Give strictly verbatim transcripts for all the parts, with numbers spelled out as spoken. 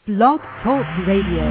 Blog Talk Radio.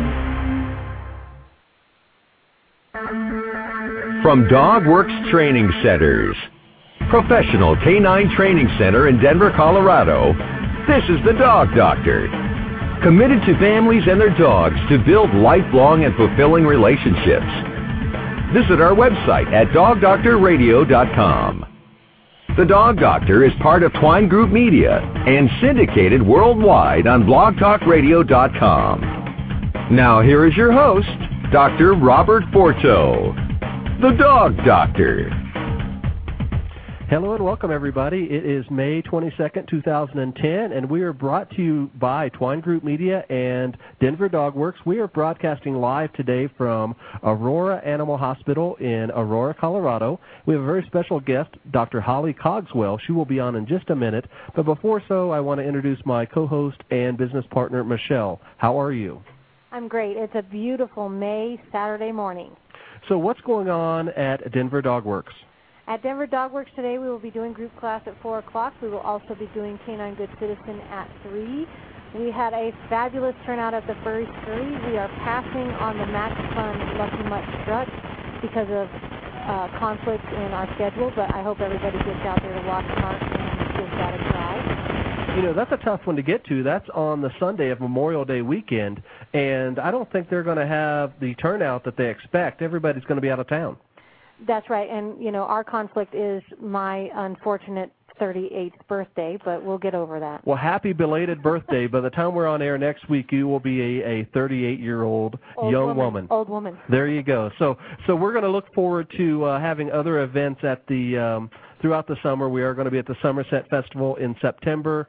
From DogWorks Training Centers, professional canine training center in Denver, Colorado, this is the Dog Doctor. Committed to families and their dogs to build lifelong and fulfilling relationships. Visit our website at dog doctor radio dot com. The Dog Doctor is part of Twine Group Media and syndicated worldwide on blog talk radio dot com. Now here is your host, Doctor Robert Forto, the Dog Doctor. Hello and welcome, everybody. It is May twenty-second, two thousand ten, and we are brought to you by Twine Group Media and Denver DogWorks. We are broadcasting live today from Aurora Animal Hospital in Aurora, Colorado. We have a very special guest, Doctor Holly Cogswell. She will be on in just a minute, but before so, I want to introduce my co-host and business partner, Michelle. How are you? I'm great. It's a beautiful May Saturday morning. So what's going on at Denver DogWorks? At Denver DogWorks today, we will be doing group class at four o'clock. We will also be doing Canine Good Citizen at three. We had a fabulous turnout at the Furry Scurry. We are passing on the Max Fun Lucky Mutt Strut because of uh, conflicts in our schedule, but I hope everybody gets out there to watch Mark and gives that a try. You know, that's a tough one to get to. That's on the Sunday of Memorial Day weekend, and I don't think they're going to have the turnout that they expect. Everybody's going to be out of town. That's right, and, you know, our conflict is my unfortunate thirty-eighth birthday, but we'll get over that. Well, happy belated birthday. By the time we're on air next week, you will be a, a thirty-eight-year-old young woman. woman. Old woman. There you go. So so we're going to look forward to uh, having other events at the um, throughout the summer. We are going to be at the Somerset Festival in September,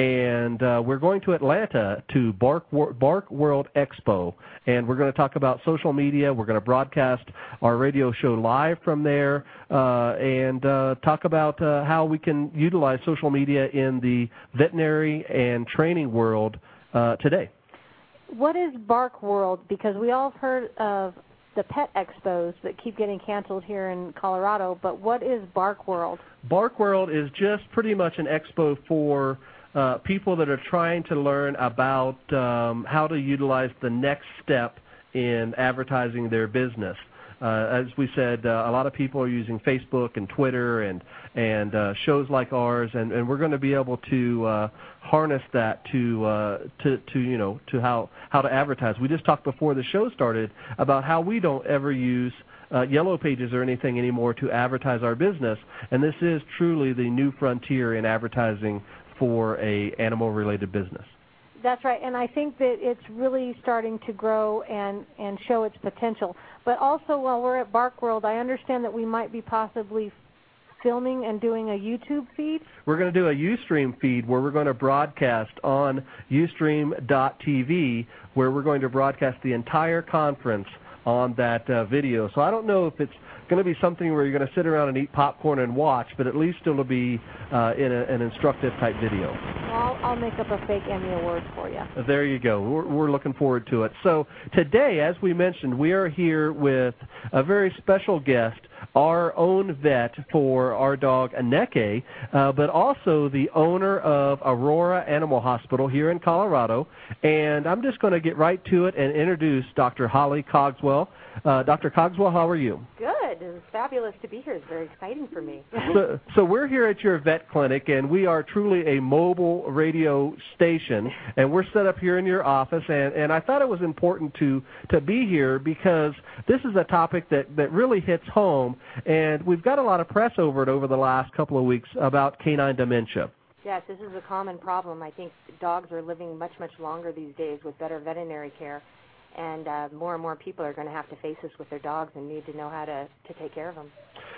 and uh, we're going to Atlanta to Bark, Bark World Expo, and we're going to talk about social media. We're going to broadcast our radio show live from there uh, and uh, talk about uh, how we can utilize social media in the veterinary and training world uh, today. What is Bark World? Because we all have heard of the pet expos that keep getting canceled here in Colorado, but what is Bark World? Bark World is just pretty much an expo for uh, people that are trying to learn about um, how to utilize the next step in advertising their business. Uh, as we said, uh, a lot of people are using Facebook and Twitter and and uh, shows like ours, and, and we're going to be able to uh, harness that to uh, to to you know to how how to advertise. We just talked before the show started about how we don't ever use uh, Yellow Pages or anything anymore to advertise our business, and this is truly the new frontier in advertising for a animal-related business. That's right, and I think that it's really starting to grow and, and show its potential. But also, while we're at Bark World, I understand that we might be possibly filming and doing a YouTube feed. We're going to do a Ustream feed where we're going to broadcast on ustream dot t v, where we're going to broadcast the entire conference on that uh, video. So I don't know if it's going to be something where you're going to sit around and eat popcorn and watch, but at least it'll be uh, in a, an instructive type video. Well, I'll, I'll make up a fake Emmy Award for you. There you go. We're, we're looking forward to it. So today, as we mentioned, we are here with a very special guest, our own vet for our dog Aneke, uh, but also the owner of Aurora Animal Hospital here in Colorado. And I'm just going to get right to it and introduce Doctor Holly Cogswell. Uh, Doctor Cogswell, how are you? Good. It's fabulous to be here. It's very exciting for me. so, so we're here at your vet clinic, and we are truly a mobile radio station, and we're set up here in your office, and, and I thought it was important to, to be here because this is a topic that, that really hits home, and we've got a lot of press over it over the last couple of weeks about canine dementia. Yes, this is a common problem. I think dogs are living much, much longer these days with better veterinary care. And uh, more and more people are going to have to face this with their dogs and need to know how to, to take care of them.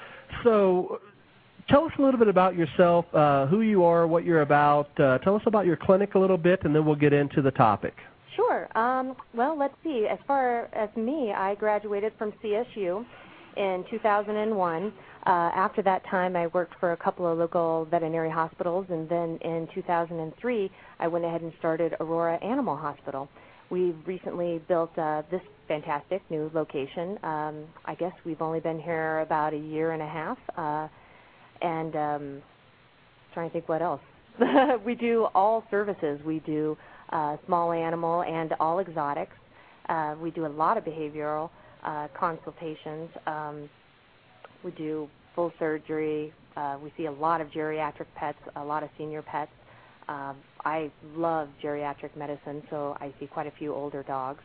So tell us a little bit about yourself, uh, who you are, what you're about. Uh, tell us about your clinic a little bit, and then we'll get into the topic. Sure. Um, well, let's see. As far as me, I graduated from C S U in two thousand one. Uh, after that time, I worked for a couple of local veterinary hospitals, and then in two thousand three, I went ahead and started Aurora Animal Hospital. We've recently built uh, this fantastic new location. Um, I guess we've only been here about a year and a half, uh, and um, trying to think what else. We do all services. We do uh, small animal, and all exotics. Uh, we do a lot of behavioral uh, consultations. Um, we do full surgery. Uh, we see a lot of geriatric pets, a lot of senior pets. Um, I love geriatric medicine, so I see quite a few older dogs.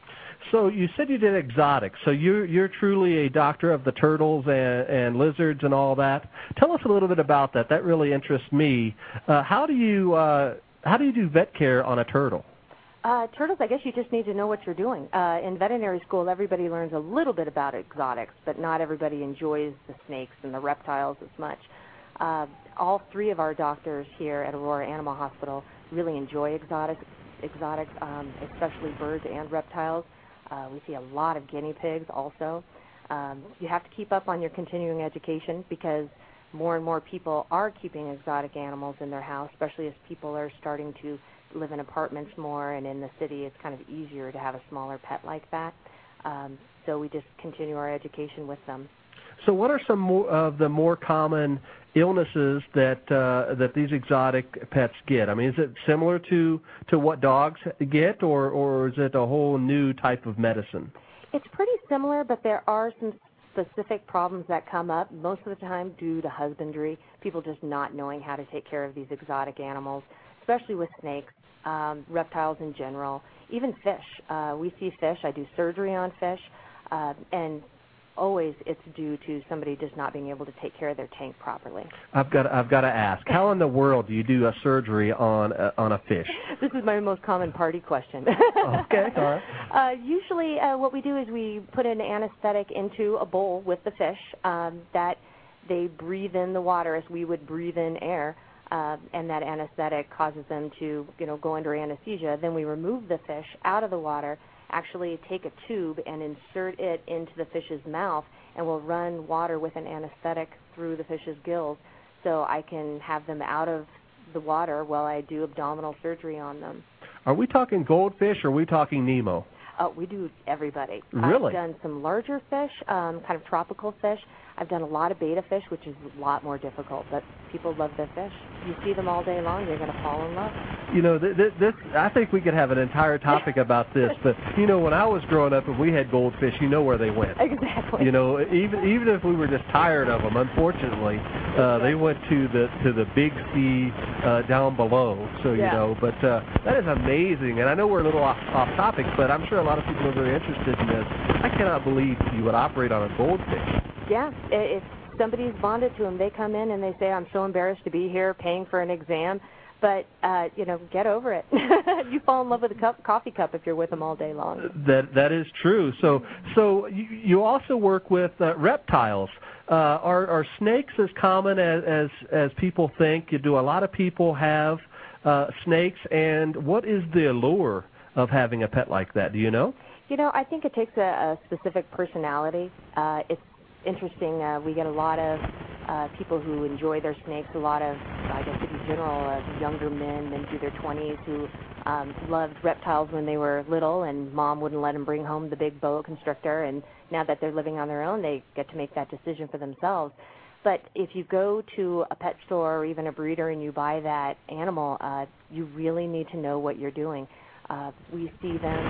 So you said you did exotics. So you're, you're truly a doctor of the turtles and, and lizards and all that. Tell us a little bit about that. That really interests me. Uh, how do you uh, how do you do vet care on a turtle? Uh, turtles, I guess you just need to know what you're doing. Uh, in veterinary school, everybody learns a little bit about exotics, but not everybody enjoys the snakes and the reptiles as much. Uh, all three of our doctors here at Aurora Animal Hospital really enjoy exotics, exotics um, especially birds and reptiles. Uh, we see a lot of guinea pigs also. Um, you have to keep up on your continuing education because more and more people are keeping exotic animals in their house, especially as people are starting to live in apartments more, and in the city it's kind of easier to have a smaller pet like that. Um, so we just continue our education with them. So what are some more of the more common illnesses that uh, that these exotic pets get? I mean, is it similar to, to what dogs get, or, or is it a whole new type of medicine? It's pretty similar, but there are some specific problems that come up, most of the time due to husbandry, people just not knowing how to take care of these exotic animals, especially with snakes, um, reptiles in general, even fish. Uh, we see fish. I do surgery on fish, uh, and always it's due to somebody just not being able to take care of their tank properly. I've got I've got to ask, how in the world do you do a surgery on a, on a fish? This is my most common party question. Okay, all right. Uh, usually uh, what we do is we put an anesthetic into a bowl with the fish um, that they breathe in the water as we would breathe in air, uh, and that anesthetic causes them to, you know, go under anesthesia. Then we remove the fish out of the water, actually take a tube and insert it into the fish's mouth, and we'll run water with an anesthetic through the fish's gills so I can have them out of the water while I do abdominal surgery on them. Are we talking goldfish or are we talking Nemo? Uh, we do everybody. Really? I've done some larger fish, um, kind of tropical fish. I've done a lot of betta fish, which is a lot more difficult, but people love their fish. You see them all day long, you're going to fall in love. You know, th- th- this, I think we could have an entire topic about this, but, you know, when I was growing up and we had goldfish, you know where they went. Exactly. You know, even even if we were just tired of them, unfortunately, uh, they went to the to the big sea uh, down below. So, you Yeah. know, but uh, that is amazing. And I know we're a little off, off topic, but I'm sure a lot of people are very interested in this. I cannot believe you would operate on a goldfish. Yeah, i- if somebody's bonded to them, they come in and they say, I'm so embarrassed to be here paying for an exam. But, uh, you know, get over it. You fall in love with a cup, coffee cup if you're with them all day long. That That is true. So so you, you also work with uh, reptiles. Uh, are, are snakes as common as, as, as people think? You do a lot of people have uh, snakes, and what is the allure of having a pet like that? Do you know? You know, I think it takes a, a specific personality. Uh, it's interesting. Uh, we get a lot of uh, people who enjoy their snakes, a lot of, I guess in general, uh, younger men into their twenties who um, loved reptiles when they were little, and mom wouldn't let them bring home the big boa constrictor, and now that they're living on their own, they get to make that decision for themselves. But if you go to a pet store or even a breeder and you buy that animal, uh, you really need to know what you're doing. Uh, we see them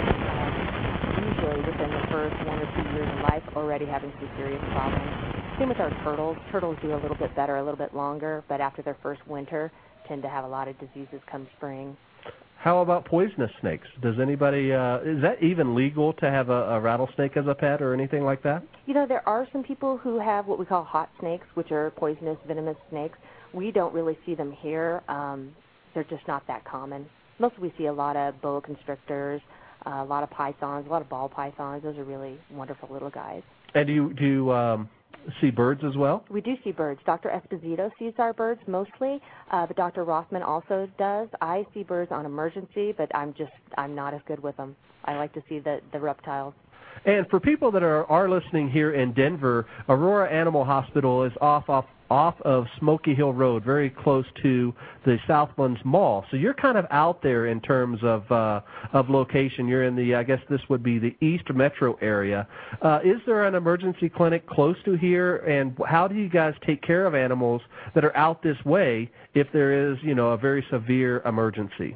uh, usually within the first one or two years of life already having some serious problems. Same with our turtles. Turtles do a little bit better, a little bit longer, but after their first winter, tend to have a lot of diseases come spring. How about poisonous snakes? Does anybody, uh, is that even legal to have a, a rattlesnake as a pet or anything like that? You know, there are some people who have what we call hot snakes, which are poisonous, venomous snakes. We don't really see them here. Um, they're just not that common. Mostly we see a lot of boa constrictors, uh, a lot of pythons, a lot of ball pythons. Those are really wonderful little guys. And do you, do you um, see birds as well? We do see birds. Doctor Esposito sees our birds mostly, uh, but Doctor Rothman also does. I see birds on emergency, but I'm just, I'm not as good with them. I like to see the, the reptiles. And for people that are, are listening here in Denver, Aurora Animal Hospital is off off off of Smoky Hill Road, very close to the Southlands Mall. So you're kind of out there in terms of uh, of location. You're in the, I guess this would be the East Metro area. Uh, is there an emergency clinic close to here? And how do you guys take care of animals that are out this way if there is, you know, a very severe emergency?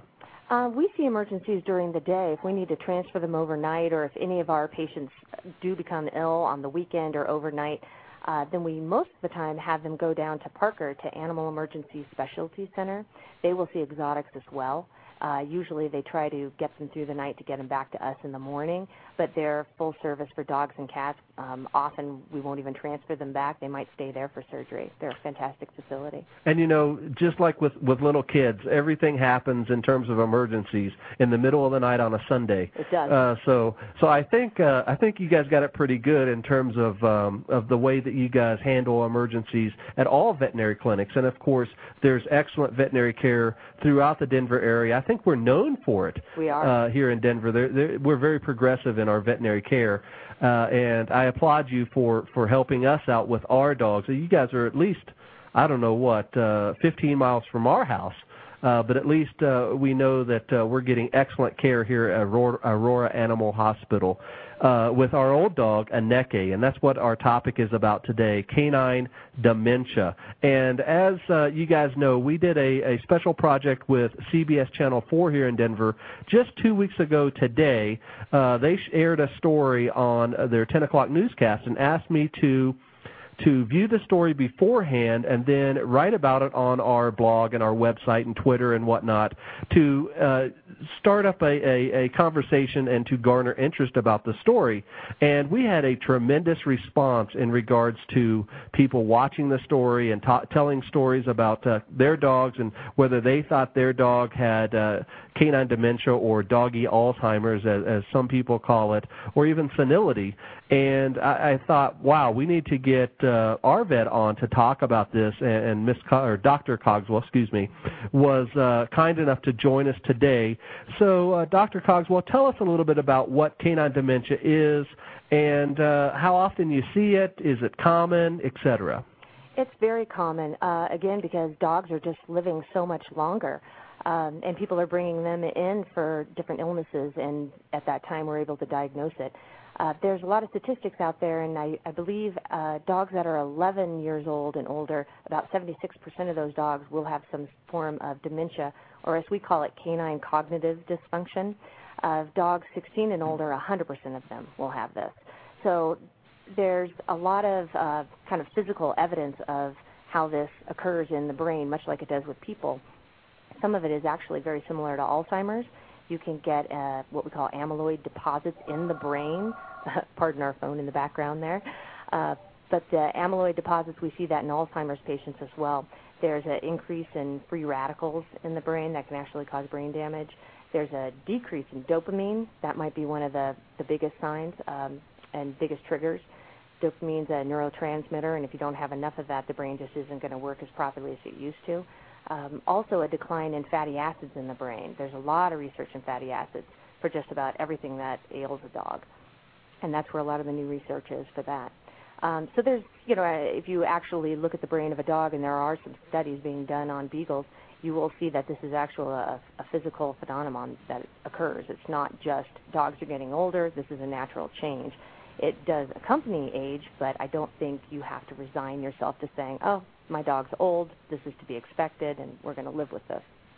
Uh, we see emergencies during the day. If we need to transfer them overnight, or if any of our patients do become ill on the weekend or overnight, uh, then we most of the time have them go down to Parker, to Animal Emergency Specialty Center. They will see exotics as well. Uh, usually they try to get them through the night to get them back to us in the morning, but they're full service for dogs and cats. Um, often we won't even transfer them back. They might stay there for surgery. They're a fantastic facility. And, you know, just like with, with little kids, everything happens in terms of emergencies in the middle of the night on a Sunday. It does. Uh, so so I think uh, I think you guys got it pretty good in terms of, um, of the way that you guys handle emergencies at all veterinary clinics. And, of course, there's excellent veterinary care throughout the Denver area. I think we're known for it. We are. Uh, here in Denver. They're, they're, we're very progressive in our veterinary care, uh, and I applaud you for, for helping us out with our dogs. You guys are at least, I don't know what, uh, fifteen miles from our house, uh, but at least uh, we know that uh, we're getting excellent care here at Aurora, Aurora Animal Hospital uh, with our old dog, Aneke, and that's what our topic is about today, canine dementia. And as uh, you guys know, we did a, a special project with C B S Channel four here in Denver just two weeks ago today. Uh, they aired a story on their ten o'clock newscast and asked me to to view the story beforehand and then write about it on our blog and our website and Twitter and whatnot to uh, start up a, a, a conversation and to garner interest about the story. And we had a tremendous response in regards to people watching the story and ta- telling stories about uh, their dogs and whether they thought their dog had uh, canine dementia or doggy Alzheimer's, as, as some people call it, or even senility. And I, I thought, wow, we need to get uh, our vet on to talk about this. And, and Miss Co- or Doctor Cogswell, excuse me, was uh, kind enough to join us today. So, uh, Doctor Cogswell, tell us a little bit about what canine dementia is and uh, how often you see it. Is it common, et cetera? It's very common, uh, again, because dogs are just living so much longer. Um, and people are bringing them in for different illnesses, and at that time we're able to diagnose it. Uh, there's a lot of statistics out there, and I, I believe uh, dogs that are eleven years old and older, about seventy-six percent of those dogs will have some form of dementia, or as we call it, canine cognitive dysfunction. Of dogs sixteen and older, one hundred percent of them will have this. So there's a lot of uh, kind of physical evidence of how this occurs in the brain, much like it does with people. Some of it is actually very similar to Alzheimer's. You can get uh, what we call amyloid deposits in the brain. Pardon our phone in the background there. Uh, but the amyloid deposits, we see that in Alzheimer's patients as well. There's an increase in free radicals in the brain that can actually cause brain damage. There's a decrease in dopamine. That might be one of the, the biggest signs um, and biggest triggers. Dopamine's a neurotransmitter, and if you don't have enough of that, the brain just isn't going to work as properly as it used to. Um, also a decline in fatty acids in the brain. There's a lot of research in fatty acids for just about everything that ails a dog, and that's where a lot of the new research is for that. Um, so there's, you know, if you actually look at the brain of a dog, and there are some studies being done on beagles, you will see that this is actually a, a physical phenomenon that occurs. It's not just dogs are getting older. This is a natural change. It does accompany age, but I don't think you have to resign yourself to saying, oh, my dog's old, this is to be expected, and we're going to live with this.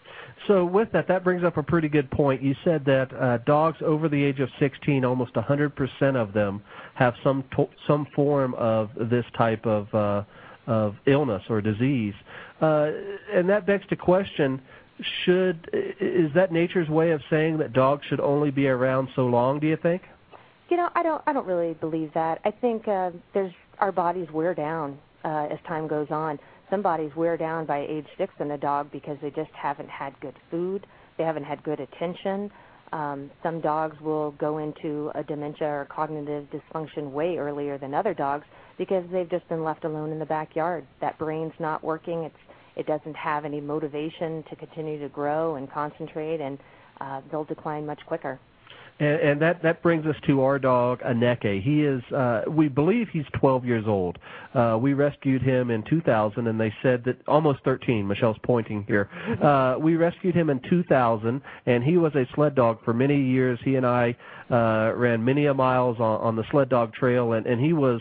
So with that, that brings up a pretty good point. You said that uh, dogs over the age of sixteen, almost one hundred percent of them have some to- some form of this type of uh, of illness or disease. Uh, and that begs the question, should is that nature's way of saying that dogs should only be around so long, do you think? You know, I don't I don't really believe that. I think uh, there's our bodies wear down uh, as time goes on. Some bodies wear down by age six in a dog because they just haven't had good food. They haven't had good attention. Um, some dogs will go into a dementia or cognitive dysfunction way earlier than other dogs because they've just been left alone in the backyard. That brain's not working. It's it doesn't have any motivation to continue to grow and concentrate, and uh, they'll decline much quicker. And, and that, that brings us to our dog, Aneke. He is, uh, we believe he's twelve years old. Uh, we rescued him in two thousand, and they said that, almost thirteen, Michelle's pointing here. Uh, we rescued him in two thousand, and he was a sled dog for many years. He and I uh, ran many a miles on, on the sled dog trail, and, and he was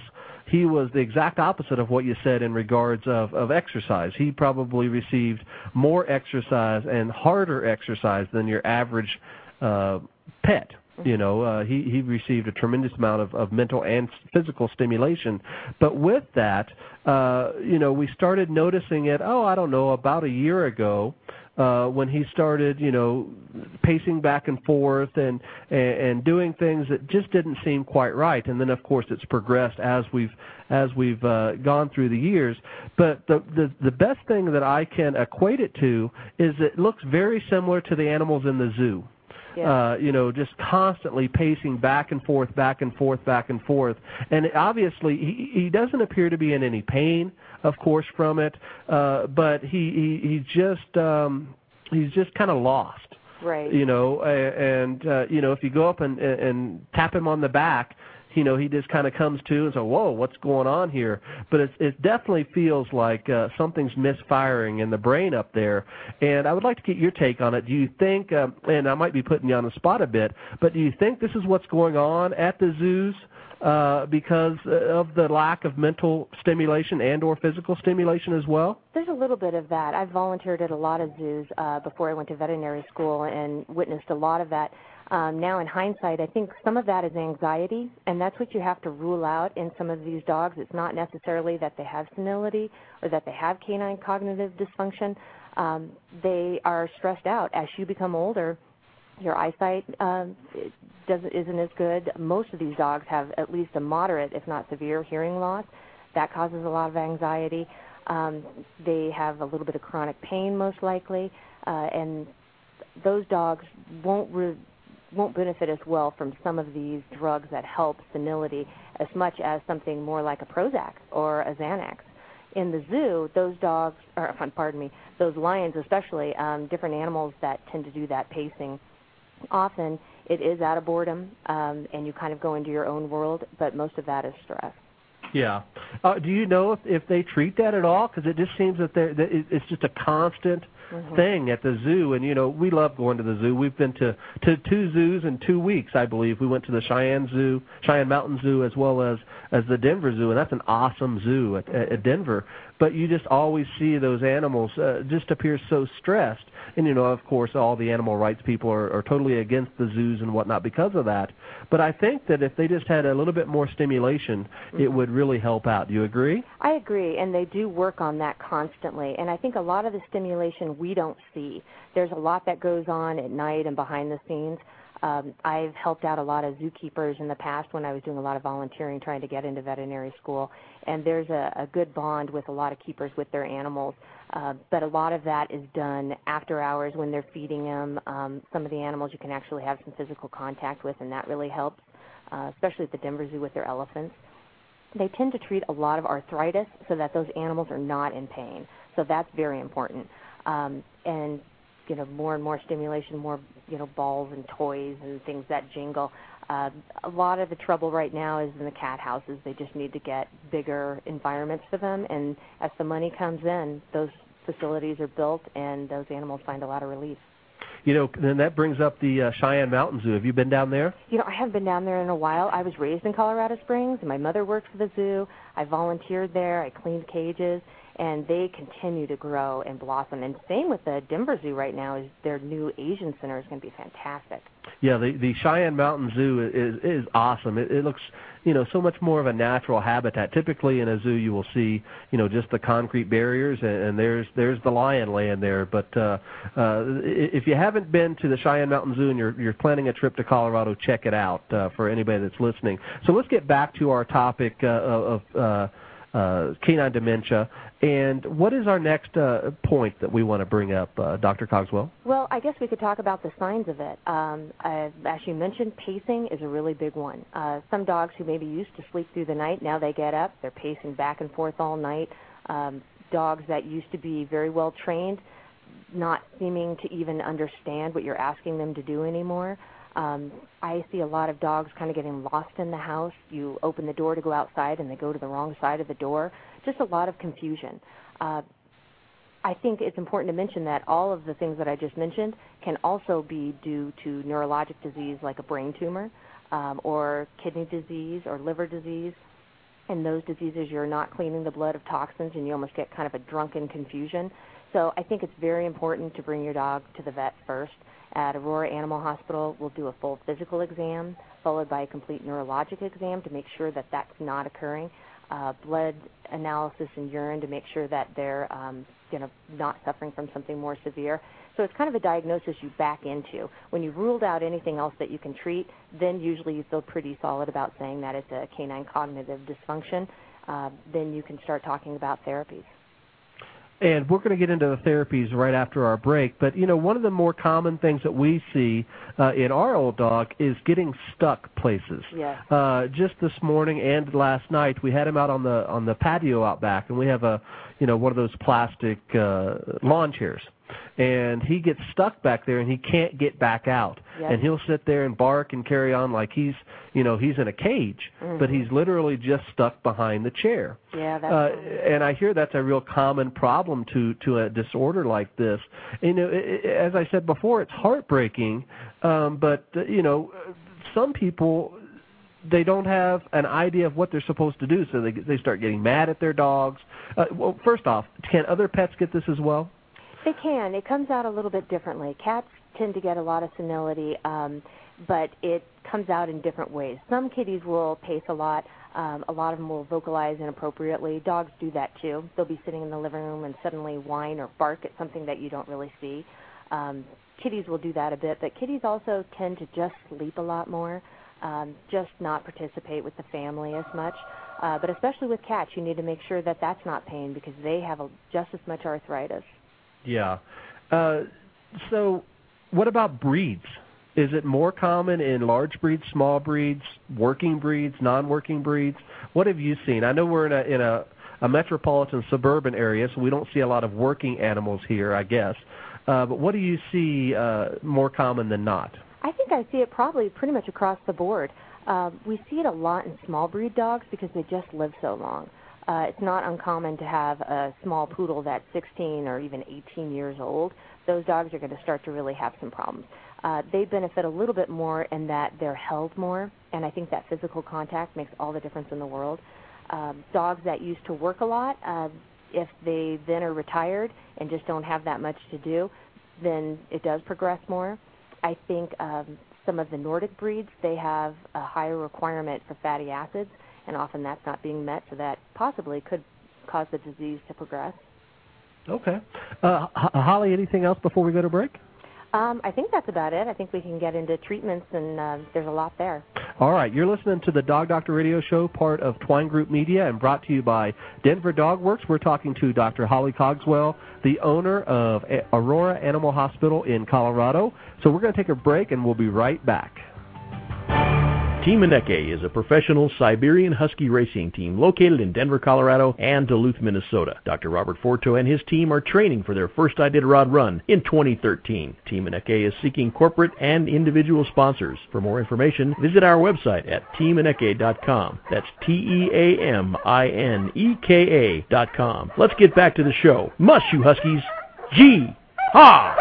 he was the exact opposite of what you said in regards of, of exercise. He probably received more exercise and harder exercise than your average uh, pet. You know, uh, he, he received a tremendous amount of, of mental and physical stimulation. But with that, uh, you know, we started noticing it, oh, I don't know, about a year ago uh, when he started, you know, pacing back and forth and, and, and doing things that just didn't seem quite right. And then, of course, it's progressed as we've as we've uh, gone through the years. But the, the, the best thing that I can equate it to is it looks very similar to the animals in the zoo. Yeah. Uh, you know, just constantly pacing back and forth, back and forth, back and forth. And obviously, he, he doesn't appear to be in any pain, of course, from it. Uh, but he, he, he just um, he's just kind of lost. Right. You know, and uh, you know, if you go up and, and tap him on the back, you know, he just kind of comes to and says, whoa, what's going on here? But it, it definitely feels like uh, something's misfiring in the brain up there. And I would like to get your take on it. Do you think, um, and I might be putting you on the spot a bit, but do you think this is what's going on at the zoos uh, because of the lack of mental stimulation and or physical stimulation as well? There's a little bit of that. I've volunteered at a lot of zoos uh, before I went to veterinary school and witnessed a lot of that. Um, now, in hindsight, I think some of that is anxiety, and that's what you have to rule out in some of these dogs. It's not necessarily that they have senility or that they have canine cognitive dysfunction. Um, they are stressed out. As you become older, your eyesight um, doesn't, isn't as good. Most of these dogs have at least a moderate, if not severe, hearing loss. That causes a lot of anxiety. Um, they have a little bit of chronic pain, most likely, uh, and those dogs won't re- won't benefit as well from some of these drugs that help senility as much as something more like a Prozac or a Xanax. In the zoo, those dogs, or pardon me, those lions especially, um, different animals that tend to do that pacing, often it is out of boredom, um, and you kind of go into your own world, but most of that is stress. Yeah. Uh, do you know if, if they treat that at all? Because it just seems that, that it's just a constant mm-hmm. thing at the zoo. And, you know, we love going to the zoo. We've been to, to two zoos in two weeks, I believe. We went to the Cheyenne Zoo, Cheyenne Mountain Zoo, as well as, as the Denver Zoo. And that's an awesome zoo at, at Denver. But you just always see those animals uh, just appear so stressed. And, you know, of course, all the animal rights people are, are totally against the zoos and whatnot because of that. But I think that if they just had a little bit more stimulation, mm-hmm. it would really help out. Do you agree? I agree, and they do work on that constantly. And I think a lot of the stimulation we don't see. There's a lot that goes on at night and behind the scenes. Um, I've helped out a lot of zookeepers in the past when I was doing a lot of volunteering trying to get into veterinary school, and there's a, a good bond with a lot of keepers with their animals, uh, but a lot of that is done after hours when they're feeding them. Um, some of the animals you can actually have some physical contact with, and that really helps, uh, especially at the Denver Zoo with their elephants. They tend to treat a lot of arthritis so that those animals are not in pain, so that's very important. Um, and you know, more and more stimulation, more, you know, balls and toys and things that jingle. Uh, a lot of the trouble right now is in the cat houses. They just need to get bigger environments for them, and as the money comes in, those facilities are built, and those animals find a lot of relief. You know, then that brings up the uh, Cheyenne Mountain Zoo. Have you been down there? You know, I haven't been down there in a while. I was raised in Colorado Springs, and my mother worked for the zoo. I volunteered there. I cleaned cages, and they continue to grow and blossom. And same with the Denver Zoo right now. Is their new Asian center is going to be fantastic. Yeah, the the Cheyenne Mountain Zoo is is awesome. It, it looks, you know, so much more of a natural habitat. Typically in a zoo you will see, you know, just the concrete barriers, and, and there's there's the lion laying there. But uh, uh, if you haven't been to the Cheyenne Mountain Zoo and you're you're planning a trip to Colorado, check it out uh, for anybody that's listening. So let's get back to our topic uh, of. Uh, Uh, canine dementia. And what is our next uh, point that we want to bring up, uh, Doctor Cogswell? Well, I guess we could talk about the signs of it. Um, uh, as you mentioned, pacing is a really big one. Uh, some dogs who maybe used to sleep through the night, now they get up, they're pacing back and forth all night. Um, dogs that used to be very well trained, not seeming to even understand what you're asking them to do anymore. Um, I see a lot of dogs kind of getting lost in the house. You open the door to go outside and they go to the wrong side of the door. Just a lot of confusion. Uh, I think it's important to mention that all of the things that I just mentioned can also be due to neurologic disease like a brain tumor um, or kidney disease or liver disease. In those diseases, you're not cleaning the blood of toxins, and you almost get kind of a drunken confusion. So I think it's very important to bring your dog to the vet first. At Aurora Animal Hospital, we'll do a full physical exam, followed by a complete neurologic exam to make sure that that's not occurring, uh, blood analysis and urine to make sure that they're um, you know, not suffering from something more severe. So it's kind of a diagnosis you back into. When you've ruled out anything else that you can treat, then usually you feel pretty solid about saying that it's a canine cognitive dysfunction. Uh, then you can start talking about therapies. And we're going to get into the therapies right after our break. But, you know, one of the more common things that we see uh, in our old dog is getting stuck places. Yeah. Uh, just this morning and last night, we had him out on the on the patio out back, and we have a, you know, one of those plastic uh, lawn chairs. And he gets stuck back there, and he can't get back out. Yep. And he'll sit there and bark and carry on like he's, you know, he's in a cage, mm-hmm. but he's literally just stuck behind the chair. Yeah, that's uh, and I hear that's a real common problem to, to a disorder like this. You know, it, it, as I said before, it's heartbreaking, um, but, uh, you know, some people, they don't have an idea of what they're supposed to do, so they, they start getting mad at their dogs. Uh, well, first off, can other pets get this as well? They can. It comes out a little bit differently. Cats tend to get a lot of senility, um, but it comes out in different ways. Some kitties will pace a lot. Um, a lot of them will vocalize inappropriately. Dogs do that too. They'll be sitting in the living room and suddenly whine or bark at something that you don't really see. Um, kitties will do that a bit, but kitties also tend to just sleep a lot more, um, just not participate with the family as much. Uh, but especially with cats, you need to make sure that that's not pain because they have a, just as much arthritis. Yeah. Uh, so what about breeds? Is it more common in large breeds, small breeds, working breeds, non-working breeds? What have you seen? I know we're in a in a, a metropolitan suburban area, so we don't see a lot of working animals here, I guess. Uh, but what do you see uh, more common than not? I think I see it probably pretty much across the board. Uh, we see it a lot in small breed dogs because they just live so long. Uh, it's not uncommon to have a small poodle that's sixteen or even eighteen years old. Those dogs are going to start to really have some problems. Uh, they benefit a little bit more in that they're held more, and I think that physical contact makes all the difference in the world. Um, dogs that used to work a lot, uh, if they then are retired and just don't have that much to do, then it does progress more. I think um, some of the Nordic breeds, they have a higher requirement for fatty acids, and often that's not being met, so that possibly could cause the disease to progress. Okay. Uh, Holly, anything else before we go to break? Um, I think that's about it. I think we can get into treatments, and uh, there's a lot there. All right. You're listening to the Dog Doctor Radio Show, part of Twine Group Media, and brought to you by Denver Dog Works. We're talking to Doctor Holly Cogswell, the owner of Aurora Animal Hospital in Colorado. So we're going to take a break, and we'll be right back. Team Ineke is a professional Siberian Husky racing team located in Denver, Colorado and Duluth, Minnesota. Doctor Robert Forto and his team are training for their first Iditarod run in twenty thirteen. Team Ineke is seeking corporate and individual sponsors. For more information, visit our website at team ineke dot com. That's T E A M I N E K A dot com. Let's get back to the show. Mush, you Huskies. Gee! Ha!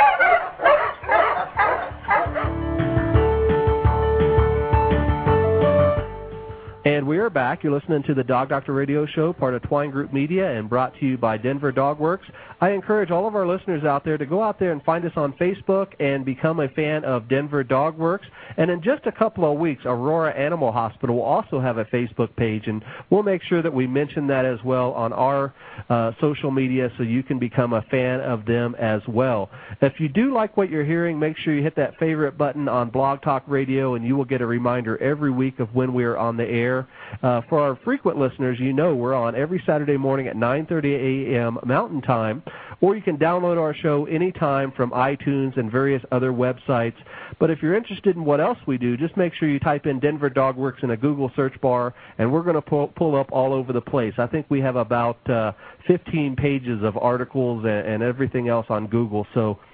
And we are back. You're listening to the Dog Doctor Radio Show, part of Twine Group Media, and brought to you by Denver Dog Works. I encourage all of our listeners out there to go out there and find us on Facebook and become a fan of Denver Dog Works. And in just a couple of weeks, Aurora Animal Hospital will also have a Facebook page, and we'll make sure that we mention that as well on our uh, social media so you can become a fan of them as well. If you do like what you're hearing, make sure you hit that favorite button on Blog Talk Radio, and you will get a reminder every week of when we are on the air. Uh, for our frequent listeners, you know we're on every Saturday morning at nine thirty a.m. Mountain Time, or you can download our show anytime from iTunes and various other websites. But if you're interested in what else we do, just make sure you type in Denver Dog Works in a Google search bar, and we're going to pull, pull up all over the place. I think we have about uh, fifteen pages of articles and, and everything else on Google, so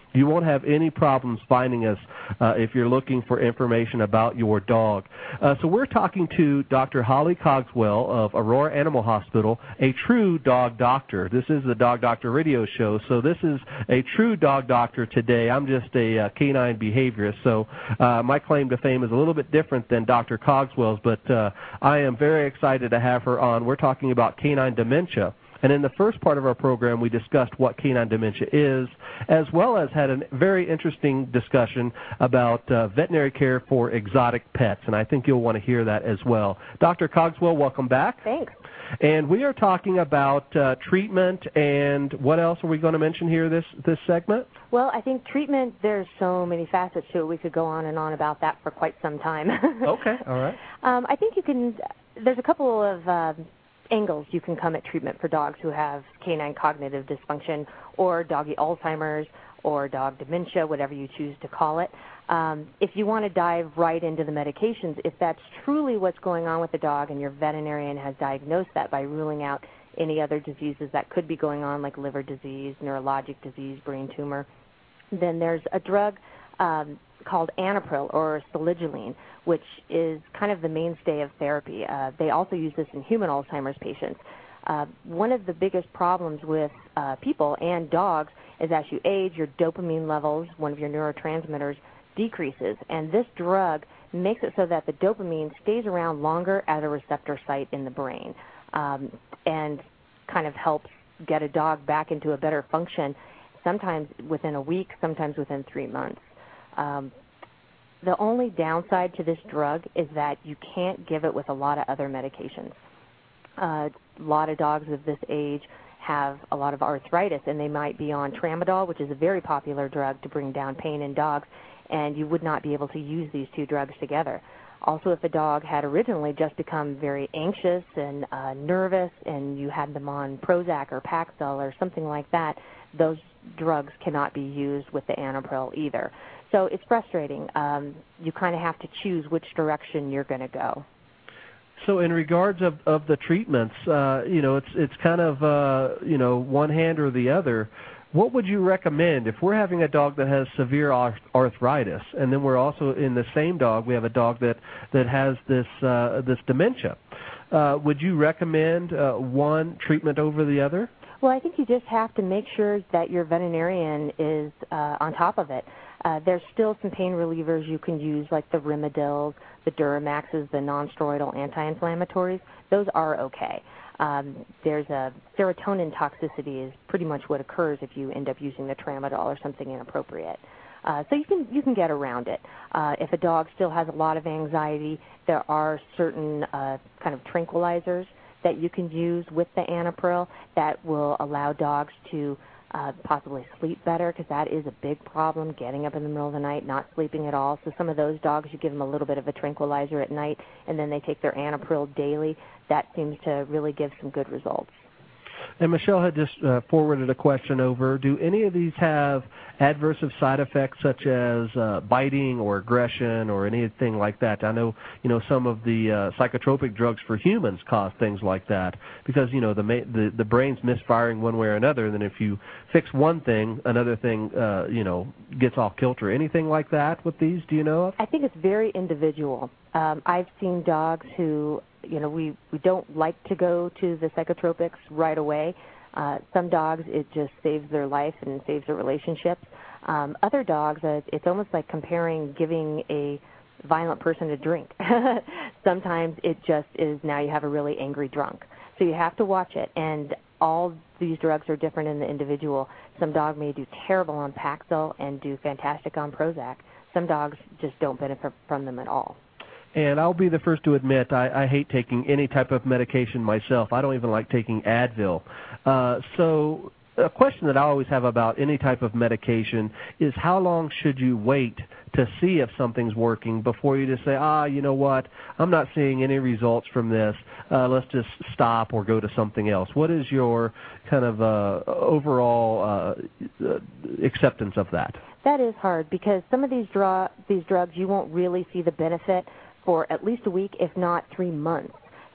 You won't have any problems finding us uh, if you're looking for information about your dog. Uh, so we're talking to Doctor Holly Cogswell of Aurora Animal Hospital, a true dog doctor. This is the Dog Doctor Radio Show, so this is a true dog doctor today. I'm just a uh, canine behaviorist, so uh, my claim to fame is a little bit different than Doctor Cogswell's, but uh, I am very excited to have her on. We're talking about canine dementia. And in the first part of our program, we discussed what canine dementia is, as well as had a very interesting discussion about uh, veterinary care for exotic pets, and I think you'll want to hear that as well. Doctor Cogswell, welcome back. Thanks. And we are talking about uh, treatment, and what else are we going to mention here this, this segment? Well, I think treatment, there's so many facets to it. We could go on and on about that for quite some time. Okay, all right. Um, I think you can, there's a couple of uh, angles you can come at treatment for dogs who have canine cognitive dysfunction or doggy Alzheimer's or dog dementia, whatever you choose to call it. Um, if you want to dive right into the medications, if that's truly what's going on with the dog and your veterinarian has diagnosed that by ruling out any other diseases that could be going on, like liver disease, neurologic disease, brain tumor, then there's a drug um, called Anapril or Saligeline, which is kind of the mainstay of therapy. Uh, they also use this in human Alzheimer's patients. Uh, one of the biggest problems with uh, people and dogs is as you age, your dopamine levels, one of your neurotransmitters, decreases. And this drug makes it so that the dopamine stays around longer at a receptor site in the brain um, and kind of helps get a dog back into a better function, sometimes within a week, sometimes within three months. Um, the only downside to this drug is that you can't give it with a lot of other medications. Uh, a lot of dogs of this age have a lot of arthritis, and they might be on tramadol, which is a very popular drug to bring down pain in dogs, and you would not be able to use these two drugs together. Also, if a dog had originally just become very anxious and uh, nervous and you had them on Prozac or Paxil or something like that, those drugs cannot be used with the Anapril either. So it's frustrating. Um, you kind of have to choose which direction you're going to go. So in regards of, of the treatments, uh, you know, it's it's kind of, uh, you know, one hand or the other. What would you recommend if we're having a dog that has severe arthritis, and then we're also in the same dog, we have a dog that, that has this, uh, this dementia? Uh, would you recommend uh, one treatment over the other? Well, I think you just have to make sure that your veterinarian is uh, on top of it. Uh, there's still some pain relievers you can use, like the Rimadyls, the Duramaxes, the nonsteroidal anti-inflammatories. Those are okay. Um, there's a serotonin toxicity is pretty much what occurs if you end up using the tramadol or something inappropriate. Uh, so you can you can get around it. Uh, if a dog still has a lot of anxiety, there are certain uh, kind of tranquilizers that you can use with the Anapril that will allow dogs to uh, possibly sleep better, because that is a big problem, getting up in the middle of the night, not sleeping at all. So some of those dogs, you give them a little bit of a tranquilizer at night, and then they take their Anapril daily. That seems to really give some good results. And Michelle had just uh, forwarded a question over. Do any of these have adverse side effects such as uh, biting or aggression or anything like that? I know, you know, some of the uh, psychotropic drugs for humans cause things like that because, you know, the, the the brain's misfiring one way or another, and then if you fix one thing, another thing, uh, you know, gets off kilter. Anything like that with these, do you know of? I think it's very individual. Um, I've seen dogs who, you know, we, we don't like to go to the psychotropics right away. Uh, some dogs, it just saves their life and saves their relationships. Um, other dogs, uh, it's almost like comparing giving a violent person a drink. Sometimes it just is now you have a really angry drunk. So you have to watch it. And all these drugs are different in the individual. Some dog may do terrible on Paxil and do fantastic on Prozac. Some dogs just don't benefit from them at all. And I'll be the first to admit I, I hate taking any type of medication myself. I don't even like taking Advil. Uh, so a question that I always have about any type of medication is how long should you wait to see if something's working before you just say, ah, you know what, I'm not seeing any results from this. Uh, let's just stop or go to something else. What is your kind of uh, overall uh, acceptance of that? That is hard because some of these, draw, these drugs you won't really see the benefit for at least a week, if not three months.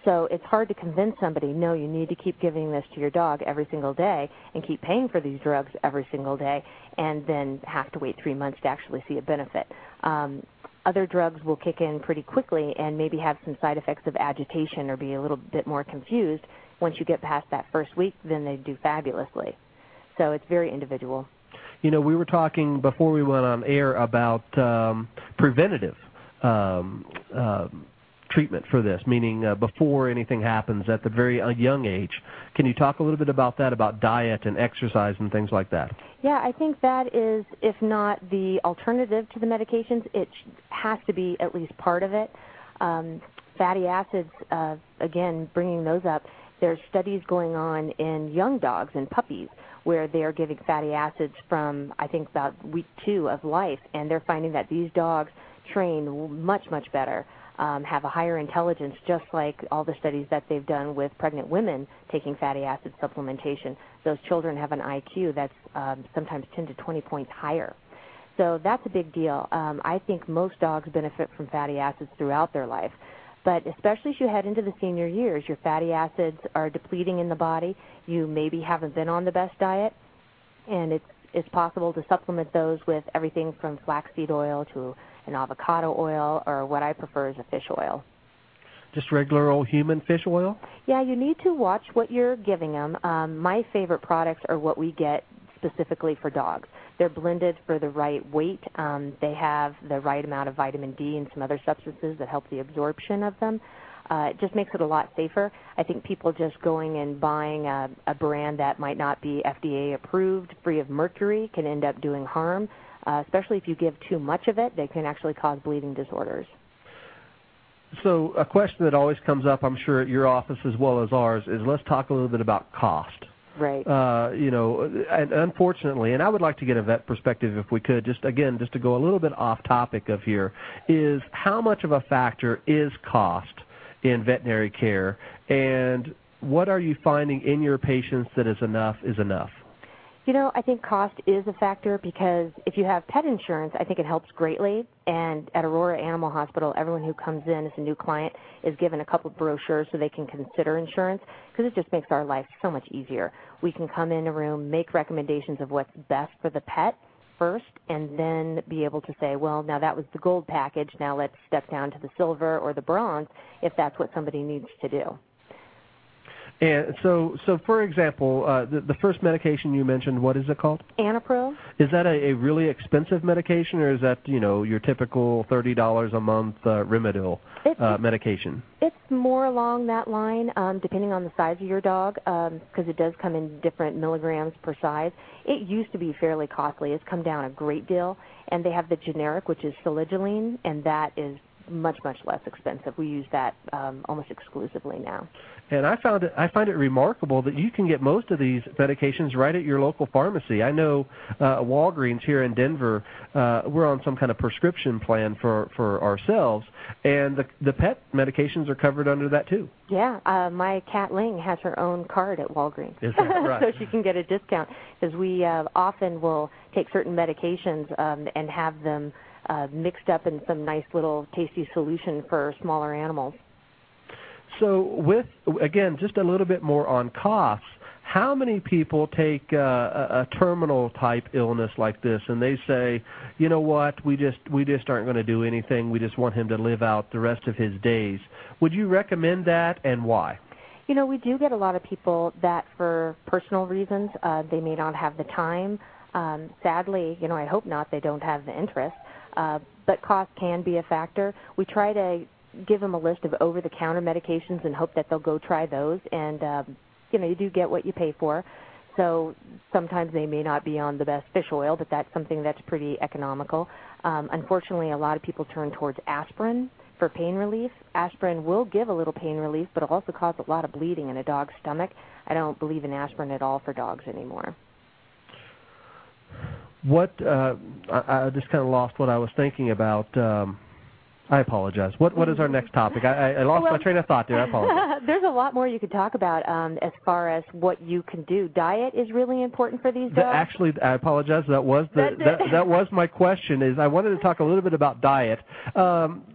So it's hard to convince somebody, no, you need to keep giving this to your dog every single day and keep paying for these drugs every single day and then have to wait three months to actually see a benefit. Um, other drugs will kick in pretty quickly and maybe have some side effects of agitation or be a little bit more confused. Once you get past that first week, then they do fabulously. So it's very individual. You know, we were talking before we went on air about um, preventative um, uh, treatment for this, meaning uh, before anything happens at the very uh, young age. Can you talk a little bit about that, about diet and exercise and things like that? Yeah, I think that is, if not the alternative to the medications, it has to be at least part of it. Um, fatty acids, uh, again, bringing those up, there's studies going on in young dogs and puppies where they are giving fatty acids from, I think, about week two of life, and they're finding that these dogs train much, much better, um, have a higher intelligence, just like all the studies that they've done with pregnant women taking fatty acid supplementation. Those children have an I Q that's um, sometimes ten to twenty points higher. So that's a big deal. Um, I think most dogs benefit from fatty acids throughout their life. But especially as you head into the senior years, your fatty acids are depleting in the body. You maybe haven't been on the best diet, and it's, it's possible to supplement those with everything from flaxseed oil to an avocado oil, or what I prefer is a fish oil. Just regular old human fish oil? Yeah, you need to watch what you're giving them. Um, my favorite products are what we get specifically for dogs. They're blended for the right weight. Um, they have the right amount of vitamin D and some other substances that help the absorption of them. Uh, it just makes it a lot safer. I think people just going and buying a, a brand that might not be F D A approved, free of mercury, can end up doing harm, uh, especially if you give too much of it. They can actually cause bleeding disorders. So a question that always comes up, I'm sure, at your office as well as ours, is let's talk a little bit about cost. Right. Uh, you know, and unfortunately, and I would like to get a vet perspective if we could, just again, just to go a little bit off topic of here, is how much of a factor is cost in veterinary care, and what are you finding in your patients that is enough is enough? You know, I think cost is a factor because if you have pet insurance, I think it helps greatly. And at Aurora Animal Hospital, everyone who comes in as a new client is given a couple of brochures so they can consider insurance because it just makes our life so much easier. We can come in a room, make recommendations of what's best for the pet first, and then be able to say, well, now that was the gold package, now let's step down to the silver or the bronze if that's what somebody needs to do. And so, so for example, uh, the, the first medication you mentioned, what is it called? Anapro. Is that a, a really expensive medication, or is that, you know, your typical thirty dollars a month uh, Rimadyl uh, medication? It's more along that line, um, depending on the size of your dog, because um, it does come in different milligrams per size. It used to be fairly costly. It's come down a great deal, and they have the generic, which is Siligeline, and that is much, much less expensive. We use that um, almost exclusively now. And I found it, I find it remarkable that you can get most of these medications right at your local pharmacy. I know uh, Walgreens here in Denver, uh, we're on some kind of prescription plan for, for ourselves, and the, the pet medications are covered under that too. Yeah, uh, my cat Ling has her own card at Walgreens. Is that right? So she can get a discount because we uh, often will take certain medications um, and have them uh, mixed up in some nice little tasty solution for smaller animals. So with, again, just a little bit more on costs, how many people take uh, a, a terminal type illness like this and they say, you know what, we just we just aren't going to do anything, we just want him to live out the rest of his days. Would you recommend that, and why? You know, we do get a lot of people that for personal reasons, uh, they may not have the time. Um, sadly, you know, I hope not, they don't have the interest. Uh, but cost can be a factor. We try to give them a list of over-the-counter medications and hope that they'll go try those. And, um, you know, you do get what you pay for. So sometimes they may not be on the best fish oil, but that's something that's pretty economical. Um, unfortunately, a lot of people turn towards aspirin for pain relief. Aspirin will give a little pain relief, but it'll also cause a lot of bleeding in a dog's stomach. I don't believe in aspirin at all for dogs anymore. What, uh, I, I just kind of lost what I was thinking about. Um, I apologize. What What is our next topic? I, I lost well, my train of thought there. I apologize. There's a lot more you could talk about um, as far as what you can do. Diet is really important for these dogs. The, actually, I apologize. That was the that, that was my question. Is I wanted to talk a little bit about diet. Um,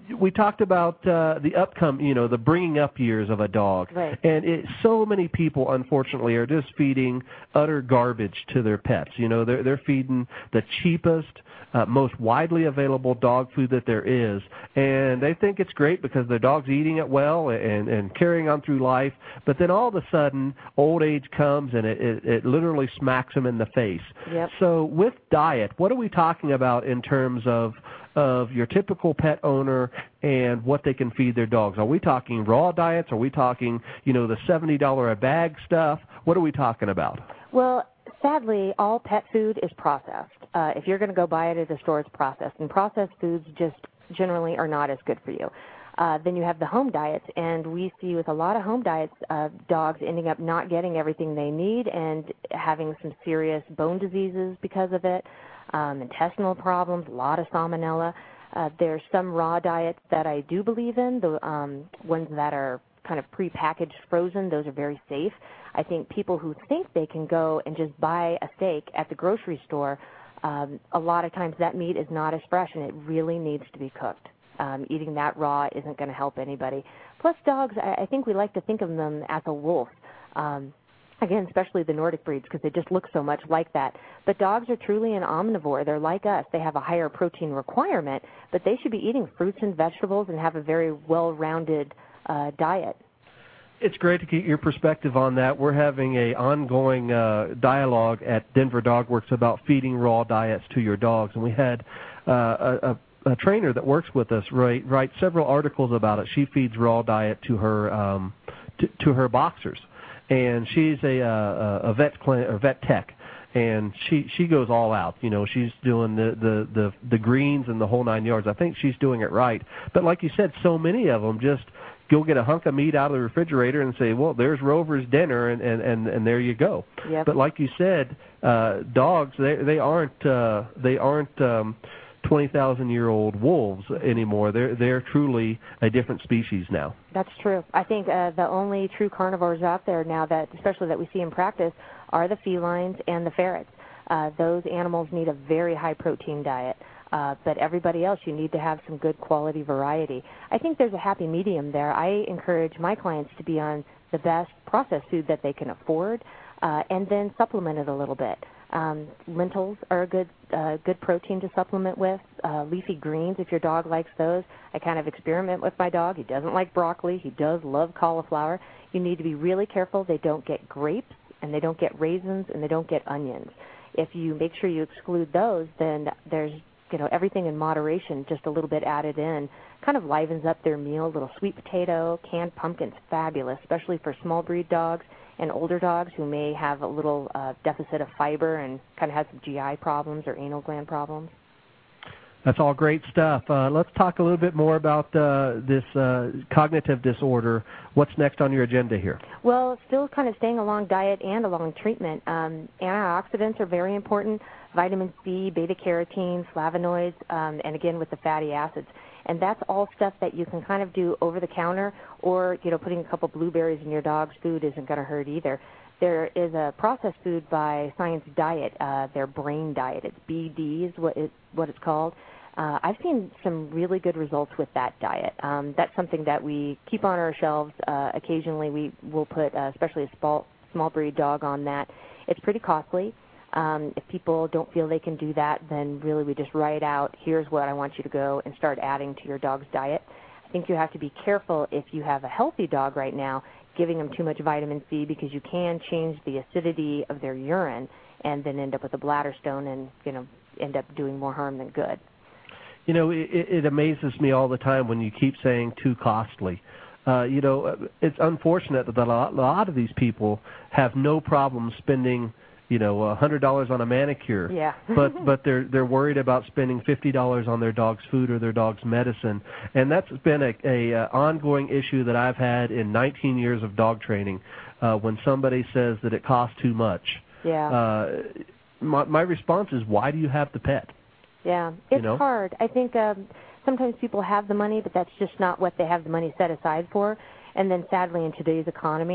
we talked about uh, the upcoming, you know, the bringing up years of a dog, right. and it, so many people, unfortunately, are just feeding utter garbage to their pets. You know, they're they're feeding the cheapest, uh, most widely available dog food that there is, and they think it's great because their dog's eating it well and and carrying on through life. But then all of a sudden, old age comes and it it, it literally smacks them in the face. Yep. So with diet, what are we talking about in terms of of your typical pet owner and what they can feed their dogs? Are we talking raw diets? Are we talking, you know, the seventy dollars a bag stuff? What are we talking about? Well, sadly, all pet food is processed. Uh, if you're going to go buy it at a store, it's processed. And processed foods just generally are not as good for you. Uh, then you have the home diets, and we see with a lot of home diets, uh, dogs ending up not getting everything they need and having some serious bone diseases because of it. Um, intestinal problems, a lot of salmonella. Uh, there's some raw diets that I do believe in, the um, ones that are kind of pre-packaged frozen. Those are very safe. I think people who think they can go and just buy a steak at the grocery store, um, a lot of times that meat is not as fresh, and it really needs to be cooked. Um, eating that raw isn't going to help anybody. Plus, dogs, I, I think we like to think of them as a wolf. Um, Again, especially the Nordic breeds, because they just look so much like that. But dogs are truly an omnivore. They're like us. They have a higher protein requirement, but they should be eating fruits and vegetables and have a very well-rounded uh, diet. It's great to get your perspective on that. We're having a ongoing uh, dialogue at Denver Dog Works about feeding raw diets to your dogs, and we had uh, a, a, a trainer that works with us write, write several articles about it. She feeds raw diet to her um, to, to her boxers. And she's a, a, a vet clin- or vet tech, and she, she goes all out. You know, she's doing the, the, the, the greens and the whole nine yards. I think she's doing it right. But like you said, so many of them just go get a hunk of meat out of the refrigerator and say, well, there's Rover's dinner, and, and, and, and there you go. Yep. But like you said, uh, dogs, they, they aren't uh, they aren't um, twenty thousand year old wolves anymore. They're they're truly a different species now. That's true. I think uh, the only true carnivores out there now, that especially that we see in practice, are the felines and the ferrets. Uh, those animals need a very high protein diet. Uh, but everybody else, you need to have some good quality variety. I think there's a happy medium there. I encourage my clients to be on the best processed food that they can afford, uh, and then supplement it a little bit. Um, lentils are a good uh, good protein to supplement with. Uh, leafy greens, if your dog likes those. I kind of experiment with my dog. He doesn't like broccoli. He does love cauliflower. You need to be really careful they don't get grapes, and they don't get raisins, and they don't get onions. If you make sure you exclude those, then there's, you know, everything in moderation, just a little bit added in, kind of livens up their meal. A little sweet potato, canned pumpkin's fabulous, especially for small breed dogs and older dogs who may have a little uh, deficit of fiber and kind of have some G I problems or anal gland problems. That's all great stuff. Uh, let's talk a little bit more about uh, this uh, cognitive disorder. What's next on your agenda here? Well, still kind of staying along diet and along treatment. Um, antioxidants are very important. Vitamin C, beta-carotene, flavonoids, um, and again with the fatty acids. And that's all stuff that you can kind of do over the counter, or, you know, putting a couple blueberries in your dog's food isn't going to hurt either. There is a processed food by Science Diet, uh, their brain diet. It's B D is what, it, what it's called. Uh, I've seen some really good results with that diet. Um, that's something that we keep on our shelves. Uh, occasionally we will put, uh, especially a small, small breed dog on that. It's pretty costly. Um, if people don't feel they can do that, then really we just write out, here's what I want you to go and start adding to your dog's diet. I think you have to be careful if you have a healthy dog right now, giving them too much vitamin C, because you can change the acidity of their urine and then end up with a bladder stone and, you know, end up doing more harm than good. You know, it, it amazes me all the time when you keep saying too costly. Uh, you know, it's unfortunate that a lot, a lot of these people have no problem spending, you know, a hundred dollars on a manicure. Yeah. but but they're they're worried about spending fifty dollars on their dog's food or their dog's medicine, and that's been a, a uh, ongoing issue that I've had in nineteen years of dog training. Uh, when somebody says that it costs too much, yeah. Uh, my my response is, why do you have the pet? Yeah, it's you know? hard. I think um, sometimes people have the money, but that's just not what they have the money set aside for. And then sadly, in today's economy,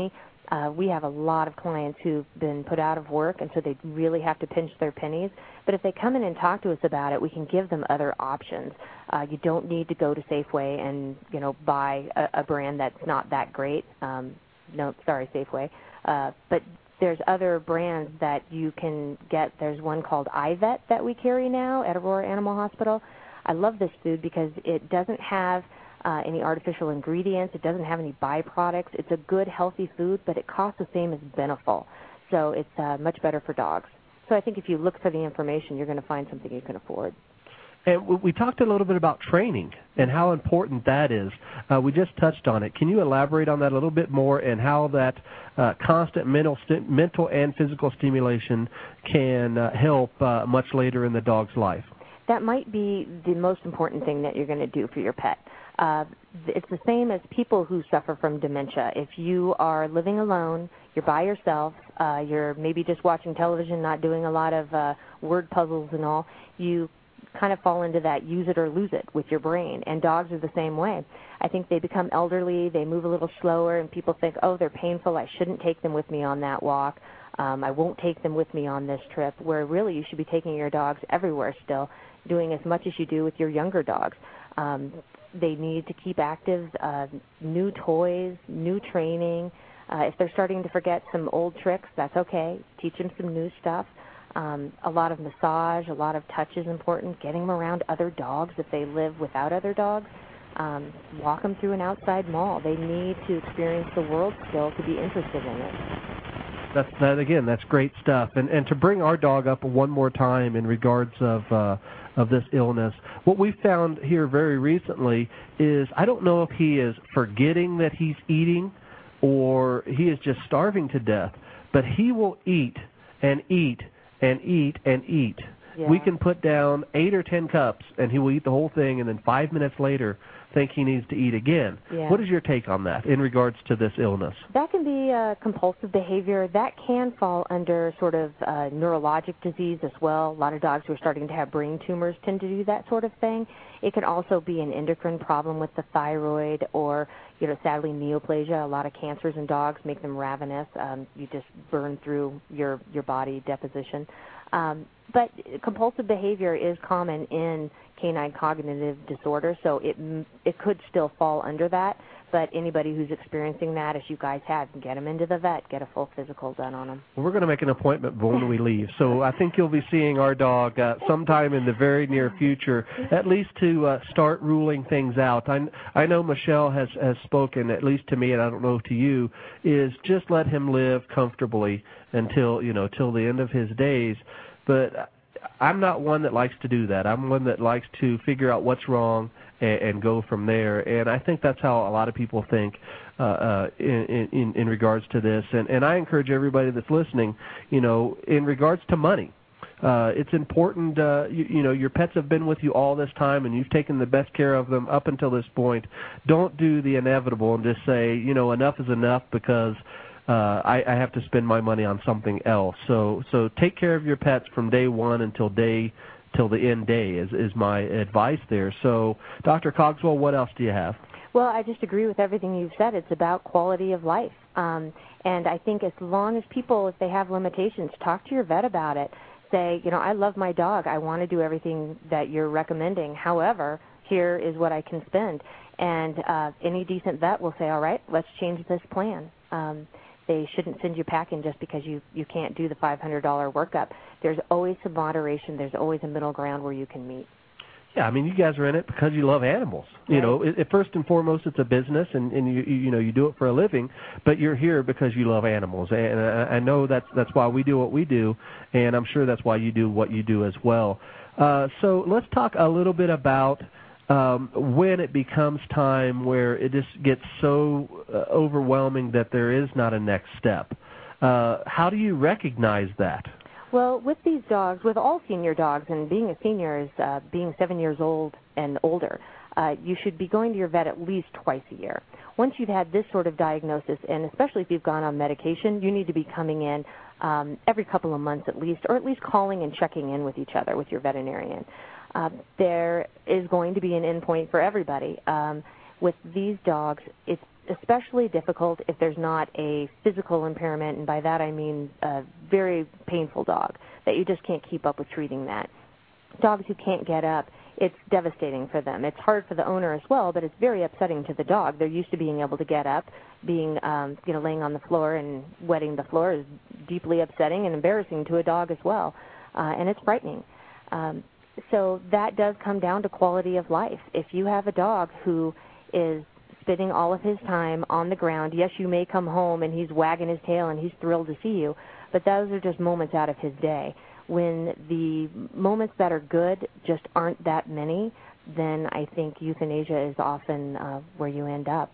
Uh, we have a lot of clients who've been put out of work, and so they really have to pinch their pennies. But if they come in and talk to us about it, we can give them other options. Uh, you don't need to go to Safeway and, you know, buy a, a brand that's not that great. Um, no, sorry, Safeway. Uh, but there's other brands that you can get. There's one called iVet that we carry now at Aurora Animal Hospital. I love this food because it doesn't have uh, any artificial ingredients. It doesn't have any byproducts. It's a good, healthy food, but it costs the same as Beneful. So it's uh, much better for dogs. So I think if you look for the information, you're going to find something you can afford. And we talked a little bit about training and how important that is. Uh, we just touched on it. Can you elaborate on that a little bit more and how that uh, constant mental, st- mental and physical stimulation can uh, help uh, much later in the dog's life? That might be the most important thing that you're going to do for your pet. Uh, it's the same as people who suffer from dementia. If you are living alone, you're by yourself, uh, you're maybe just watching television, not doing a lot of uh, word puzzles and all, you kind of fall into that use it or lose it with your brain, and dogs are the same way. I think they become elderly, they move a little slower, and people think, oh, they're painful, I shouldn't take them with me on that walk, um, I won't take them with me on this trip, where really you should be taking your dogs everywhere still, doing as much as you do with your younger dogs. Um, they need to keep active, uh, new toys, new training. Uh, if they're starting to forget some old tricks, that's okay. Teach them some new stuff. Um, a lot of massage, a lot of touch is important. Getting them around other dogs if they live without other dogs. Um, walk them through an outside mall. They need to experience the world still to be interested in it. That's that again. That's great stuff. And and to bring our dog up one more time in regards of uh, of this illness, what we found here very recently is I don't know if he is forgetting that he's eating, or he is just starving to death. But he will eat and eat and eat and eat. Yeah. We can put down eight or ten cups, and he will eat the whole thing, and then five minutes later think he needs to eat again. Yeah. What is your take on that in regards to this illness? That can be uh, compulsive behavior. That can fall under sort of uh, neurologic disease as well. A lot of dogs who are starting to have brain tumors tend to do that sort of thing. It can also be an endocrine problem with the thyroid, or, you know, sadly, neoplasia. A lot of cancers in dogs make them ravenous. Um, you just burn through your, your body deposition. Um, but compulsive behavior is common in canine cognitive disorder, so it it could still fall under that. But anybody who's experiencing that, as you guys have, get them into the vet, get a full physical done on them. Well, we're going to make an appointment when we leave, so I think you'll be seeing our dog uh, sometime in the very near future, at least to uh, start ruling things out. I, I know Michelle has, has spoken, at least to me, and I don't know to you, is just let him live comfortably until, you know, till the end of his days. But I'm not one that likes to do that. I'm one that likes to figure out what's wrong and, and go from there. And I think that's how a lot of people think uh, uh, in, in, in regards to this. And, and I encourage everybody that's listening, you know, in regards to money, uh, it's important, uh, you, you know, your pets have been with you all this time and you've taken the best care of them up until this point. Don't do the inevitable and just say, you know, enough is enough because Uh, I, I have to spend my money on something else. So, so take care of your pets from day one until day, till the end day is, is my advice there. So, Doctor Cogswell, what else do you have? Well, I just agree with everything you've said. It's about quality of life. Um, and I think as long as people, if they have limitations, talk to your vet about it. Say, you know, I love my dog. I want to do everything that you're recommending. However, here is what I can spend. And uh, any decent vet will say, all right, let's change this plan. Um, They shouldn't send you packing just because you, you can't do the five hundred dollars workup. There's always some moderation. There's always a middle ground where you can meet. Yeah, I mean, you guys are in it because you love animals. Right. You know, it, it, first and foremost, it's a business, and, and you you know you do it for a living. But you're here because you love animals, and I, I know that's that's why we do what we do, and I'm sure that's why you do what you do as well. Uh, so let's talk a little bit about Um, when it becomes time where it just gets so uh, overwhelming that there is not a next step. Uh, how do you recognize that? Well, with these dogs, with all senior dogs, and being a senior is uh, being seven years old and older, uh, you should be going to your vet at least twice a year. Once you've had this sort of diagnosis, and especially if you've gone on medication, you need to be coming in um, every couple of months at least, or at least calling and checking in with each other, with your veterinarian. Uh, there is going to be an endpoint for everybody. Um, with these dogs, it's especially difficult if there's not a physical impairment, and by that I mean a very painful dog, that you just can't keep up with treating that. Dogs who can't get up, it's devastating for them. It's hard for the owner as well, but it's very upsetting to the dog. They're used to being able to get up. Being, um, you know, laying on the floor and wetting the floor is deeply upsetting and embarrassing to a dog as well, uh, and it's frightening. Um, so that does come down to quality of life. If you have a dog who is spending all of his time on the ground, yes, you may come home and he's wagging his tail and he's thrilled to see you, but those are just moments out of his day. When the moments that are good just aren't that many, then I think euthanasia is often uh, where you end up.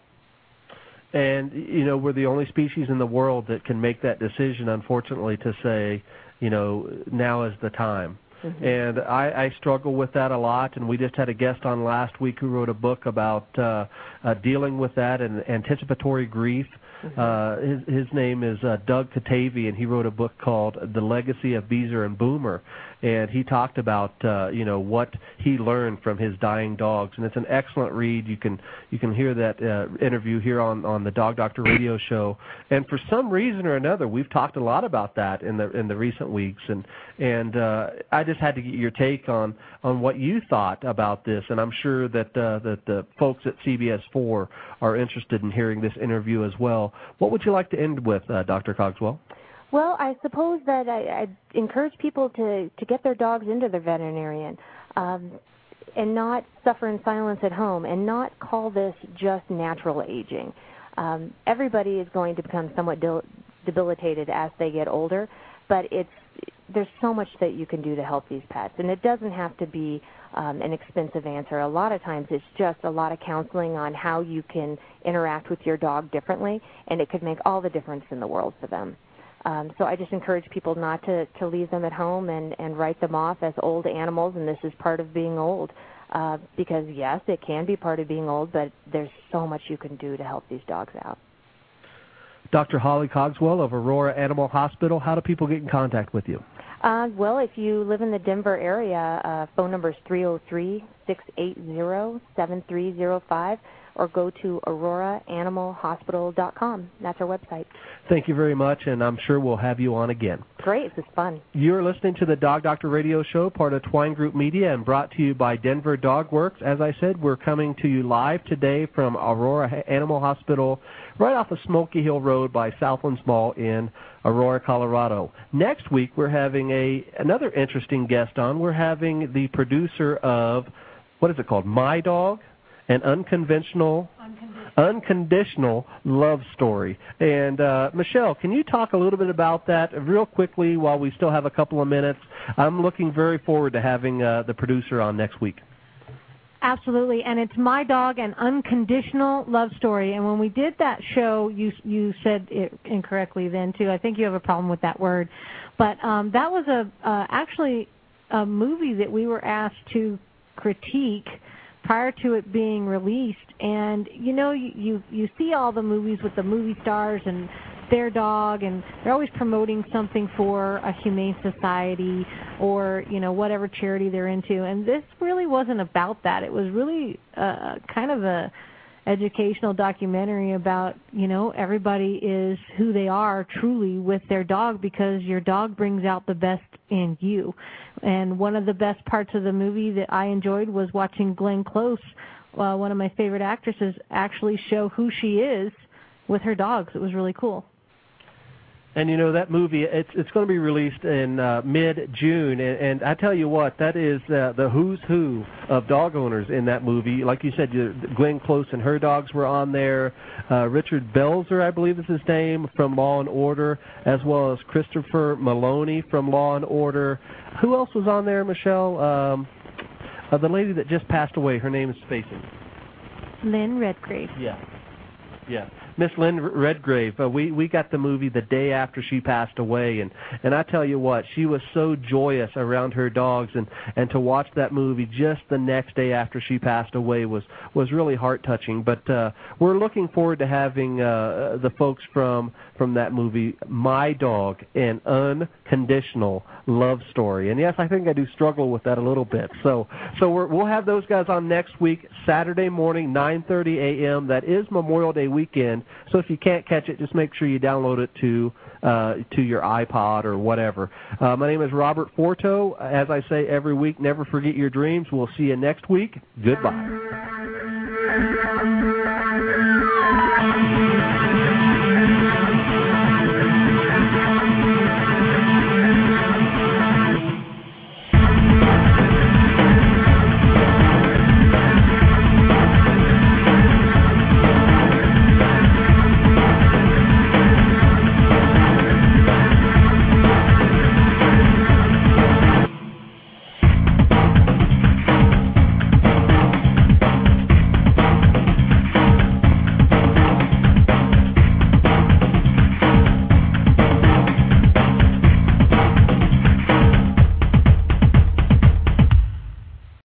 And, you know, we're the only species in the world that can make that decision, unfortunately, to say, you know, now is the time. Mm-hmm. And I, I struggle with that a lot, and we just had a guest on last week who wrote a book about uh, uh, dealing with that and anticipatory grief. Mm-hmm. Uh, his, his name is uh, Doug Katavy, and he wrote a book called The Legacy of Beezer and Boomer. And he talked about, uh, you know, what he learned from his dying dogs. And it's an excellent read. You can you can hear that uh, interview here on, on the Dog Doctor Radio Show. And for some reason or another, we've talked a lot about that in the in the recent weeks. And and uh, I just had to get your take on, on what you thought about this. And I'm sure that uh, that the folks at C B S four are interested in hearing this interview as well. What would you like to end with, uh, Doctor Cogswell? Well, I suppose that I, I encourage people to, to get their dogs into their veterinarian um, and not suffer in silence at home and not call this just natural aging. Um, everybody is going to become somewhat de- debilitated as they get older, but it's there's so much that you can do to help these pets, and it doesn't have to be um, an expensive answer. A lot of times it's just a lot of counseling on how you can interact with your dog differently, and it could make all the difference in the world for them. Um, so I just encourage people not to, to leave them at home and, and write them off as old animals, and this is part of being old. Uh, because, yes, it can be part of being old, but there's so much you can do to help these dogs out. Doctor Holly Cogswell of Aurora Animal Hospital, how do people get in contact with you? Uh, well, if you live in the Denver area, uh, phone number is three oh three, six eight zero, seven three zero five. Or go to aurora animal hospital dot com. That's our website. Thank you very much, and I'm sure we'll have you on again. Great. This is fun. You're listening to the Dog Doctor Radio Show, part of Twine Group Media, and brought to you by Denver Dog Works. As I said, we're coming to you live today from Aurora Animal Hospital, right off of Smoky Hill Road by Southlands Mall in Aurora, Colorado. Next week, we're having a another interesting guest on. We're having the producer of, what is it called, My Dog? An unconventional, unconditional. unconditional love story. And, uh, Michelle, can you talk a little bit about that real quickly while we still have a couple of minutes? I'm looking very forward to having uh, the producer on next week. Absolutely, and it's My Dog, An Unconditional Love Story. And when we did that show, you you said it incorrectly then, too. I think you have a problem with that word. But um, that was a uh, actually a movie that we were asked to critique prior to it being released. And, you know, you, you you see all the movies with the movie stars and their dog, and they're always promoting something for a humane society or, you know, whatever charity they're into. And this really wasn't about that. It was really uh, kind of a educational documentary about, you know, everybody is who they are truly with their dog, because your dog brings out the best in you. And one of the best parts of the movie that I enjoyed was watching Glenn Close, uh, one of my favorite actresses, actually show who she is with her dogs. It was really cool. And, you know, that movie, it's it's going to be released in uh, mid-June. And, and I tell you what, that is uh, the who's who of dog owners in that movie. Like you said, you, Glenn Close and her dogs were on there. Uh, Richard Belzer, I believe is his name, from Law and Order, as well as Christopher Maloney from Law and Order. Who else was on there, Michelle? Um, uh, the lady that just passed away, her name is spacing. Lynn Redgrave. Yeah. Yeah. Miss Lynn Redgrave. Uh, we we got the movie the day after she passed away, and and I tell you what, she was so joyous around her dogs, and and to watch that movie just the next day after she passed away was was really heart touching. But uh, we're looking forward to having uh, the folks from from that movie, My Dog, an Unconditional Love Story. And yes, I think I do struggle with that a little bit. So so we're, we'll have those guys on next week, Saturday morning, nine thirty a.m. That is Memorial Day weekend. So if you can't catch it, just make sure you download it to uh, to your iPod or whatever. Uh, my name is Robert Forto. As I say every week, never forget your dreams. We'll see you next week. Goodbye.